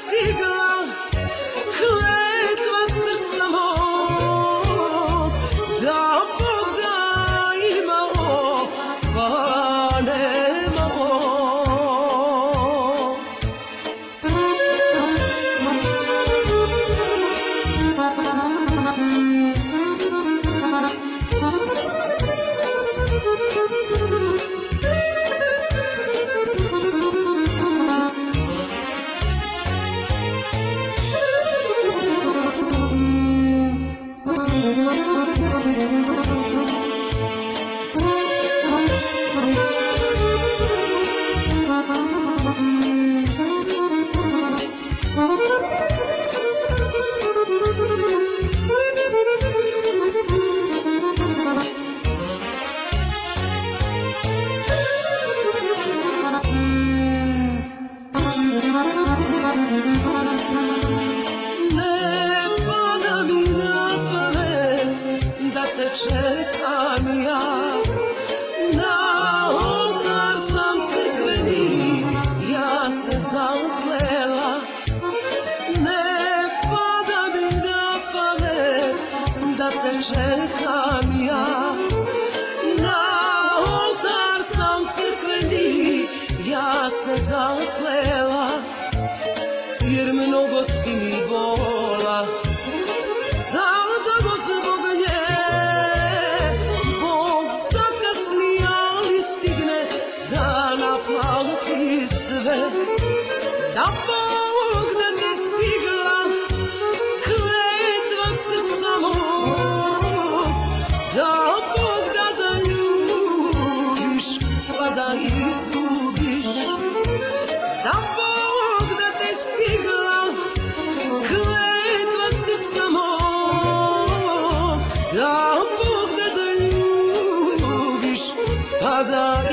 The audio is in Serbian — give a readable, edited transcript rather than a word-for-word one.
stigla kletva srca mog, da Bog da imao pa nemao. Čekam ja, na oltar sam crkveni, ja se zaklela. Ne pada mi na pamet da te čekam ja, na oltar sam crkveni, ja se zaklela. Jer mnogo si mi vola, zato zbog nje sve, da Bog da te stigla kletva srca mog, da Bog da ljubiš pa da izgubiš, da Bog da te stigla kletva srca mog, da Bog da ljubiš pa da